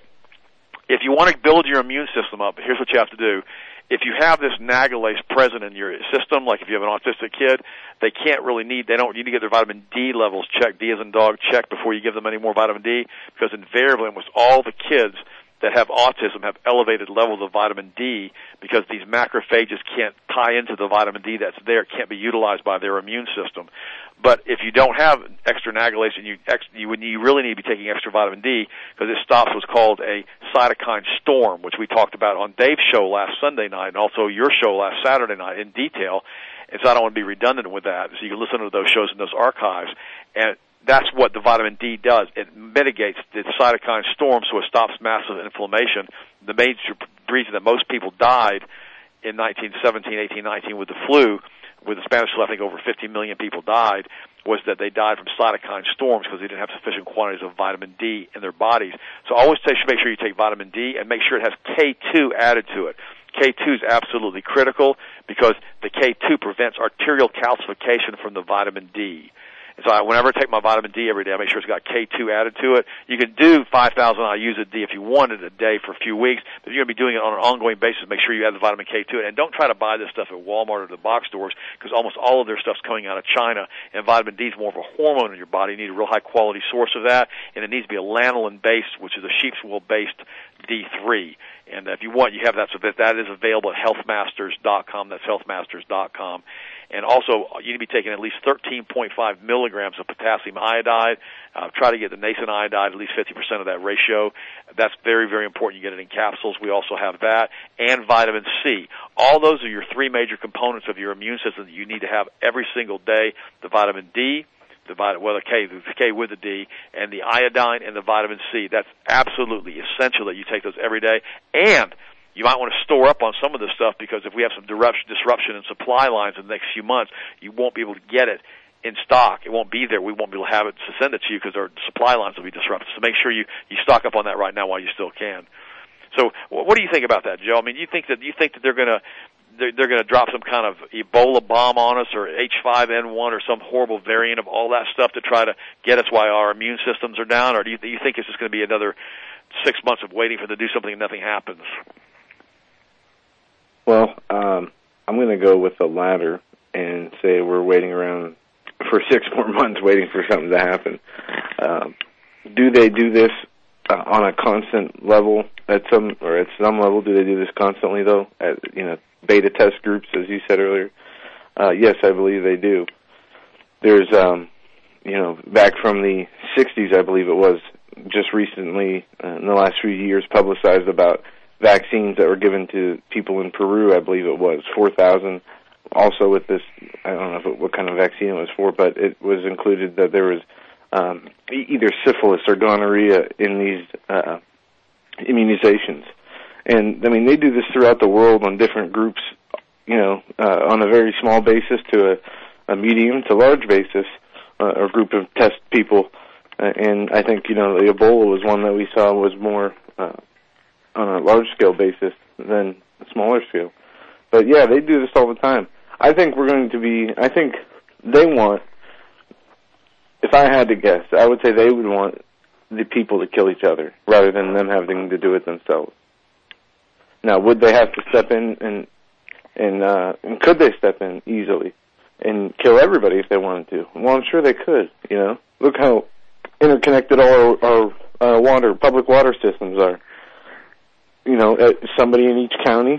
if you want to build your immune system up, here's what you have to do. If you have this nagalase present in your system, like if you have an autistic kid, they don't need to get their vitamin D levels checked, D as in dog, checked before you give them any more vitamin D, because invariably almost all the kids that have autism have elevated levels of vitamin D, because these macrophages can't tie into the vitamin D that's there. It can't be utilized by their immune system. But if you don't have extra nagalase, and you really need to be taking extra vitamin D, because it stops what's called a cytokine storm, which we talked about on Dave's show last Sunday night and also your show last Saturday night in detail. And so I don't want to be redundant with that. So you can listen to those shows in those archives. And that's what the vitamin D does. It mitigates the cytokine storm, so it stops massive inflammation. The major reason that most people died in 1917, 18, 19 with the flu, with the Spanish flu, I think over 50 million people died, was that they died from cytokine storms because they didn't have sufficient quantities of vitamin D in their bodies. So always make sure you take vitamin D, and make sure it has K2 added to it. K2 is absolutely critical, because the K2 prevents arterial calcification from the vitamin D. And so whenever I take my vitamin D every day, I make sure it's got K2 added to it. You can do 5,000 IUs a day if you wanted a day for a few weeks, but if you're going to be doing it on an ongoing basis, make sure you add the vitamin K to it. And don't try to buy this stuff at Walmart or the box stores, because almost all of their stuff's coming out of China, and vitamin D is more of a hormone in your body. You need a real high-quality source of that, and it needs to be a lanolin-based, which is a sheep's wool-based D3. And if you want, you have that. So that is available at healthmasters.com. That's healthmasters.com. And also, you need to be taking at least 13.5 milligrams of potassium iodide. Try to get the nascent iodide, at least 50% of that ratio. That's very, very important. You get it in capsules. We also have that. And vitamin C. All those are your three major components of your immune system that you need to have every single day. The vitamin D, the K with the D, and the iodine and the vitamin C. That's absolutely essential that you take those every day. And you might want to store up on some of this stuff, because if we have some disruption in supply lines in the next few months, you won't be able to get it in stock. It won't be there. We won't be able to have it to send it to you because our supply lines will be disrupted. So make sure you stock up on that right now while you still can. So what do you think about that, Joe? I mean, you think that they're going to drop some kind of Ebola bomb on us, or H5N1, or some horrible variant of all that stuff to try to get us while our immune systems are down? Or do you think it's just going to be another 6 months of waiting for them to do something and nothing happens? Well, I'm going to go with the latter and say we're waiting around for 6 more months waiting for something to happen. Do they do this on a constant level at some level? Do they do this constantly, though? At, beta test groups, as you said earlier? Yes, I believe they do. There's, back from the 60s, I believe it was, just recently, in the last few years, publicized about vaccines that were given to people in Peru, I believe it was, 4,000. Also with this, I don't know what kind of vaccine it was for, but it was included that there was either syphilis or gonorrhea in these immunizations. And, I mean, they do this throughout the world on different groups, on a very small basis to a medium to large basis, or group of test people. And I think, the Ebola was one that we saw was more on a large-scale basis than a smaller scale. But, yeah, they do this all the time. I think they want, if I had to guess, I would say they would want the people to kill each other rather than them having to do it themselves. Now, would they have to step in and could they step in easily and kill everybody if they wanted to? Well, I'm sure they could, Look how interconnected all our public water systems are. Somebody in each county,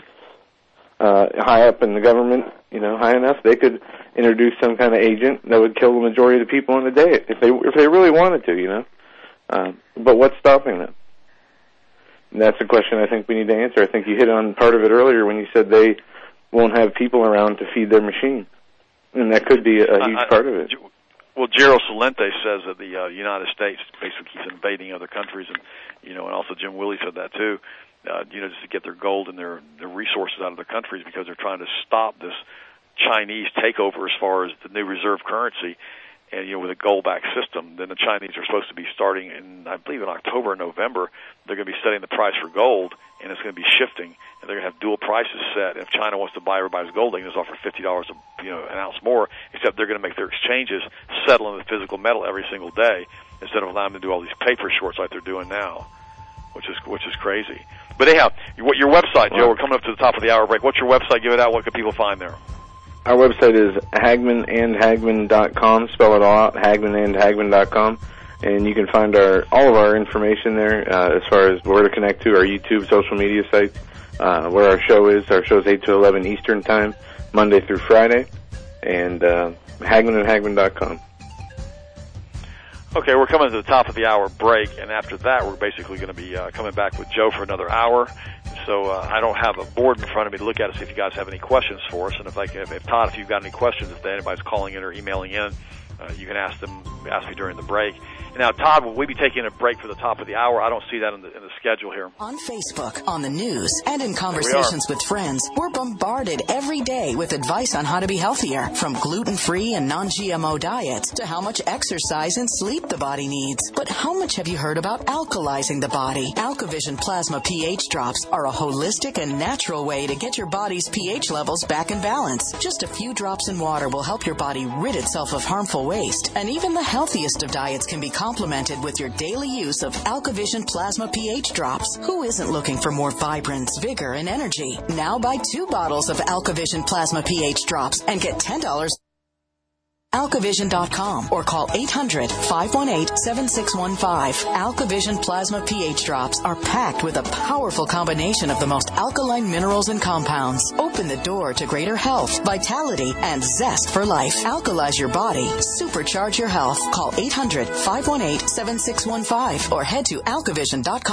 high up in the government, high enough, they could introduce some kind of agent that would kill the majority of the people in a day if they really wanted to, But what's stopping them? And that's a question I think we need to answer. I think you hit on part of it earlier when you said they won't have people around to feed their machine, and that could be a huge part of it. Well, Gerald Celente says that the United States basically keeps invading other countries, and also Jim Willey said that too. Just to get their gold and their resources out of their countries, because they're trying to stop this Chinese takeover as far as the new reserve currency. And, with a gold-backed system, then the Chinese are supposed to be starting in, I believe, in October or November. They're going to be setting the price for gold, and it's going to be shifting, and they're going to have dual prices set. If China wants to buy everybody's gold, they can just offer $50 an ounce more, except they're going to make their exchanges settle in the physical metal every single day instead of allowing them to do all these paper shorts like they're doing now, which is crazy. But anyhow, your website, Joe, we're coming up to the top of the hour break. What's your website? Give it out. What can people find there? Our website is HagmanandHagman.com. Spell it all out, HagmanandHagman.com. And you can find all of our information there as far as where to connect to, our YouTube, social media sites, where our show is. Our show is 8 to 11 Eastern Time, Monday through Friday, and HagmanandHagman.com. Okay, we're coming to the top of the hour break, and after that we're basically going to be coming back with Joe for another hour. So I don't have a board in front of me to look at to see if you guys have any questions for us. And if Todd, if you've got any questions, if anybody's calling in or emailing in, you can ask me during the break. Now, Todd, will we be taking a break for the top of the hour? I don't see that in the schedule here. On Facebook, on the news, and in conversations with friends, we're bombarded every day with advice on how to be healthier, from gluten-free and non-GMO diets to how much exercise and sleep the body needs. But how much have you heard about alkalizing the body? AlkaVision Plasma pH Drops are a holistic and natural way to get your body's pH levels back in balance. Just a few drops in water will help your body rid itself of harmful waste, and even the healthiest of diets can be complemented with your daily use of AlkaVision Plasma pH Drops. Who isn't looking for more vibrance, vigor, and energy? Now buy 2 bottles of AlkaVision Plasma pH Drops and get $10. AlkaVision.com or call 800-518-7615. AlkaVision Plasma pH Drops are packed with a powerful combination of the most alkaline minerals and compounds. Open the door to greater health, vitality, and zest for life. Alkalize your body. Supercharge your health. Call 800-518-7615 or head to AlkaVision.com.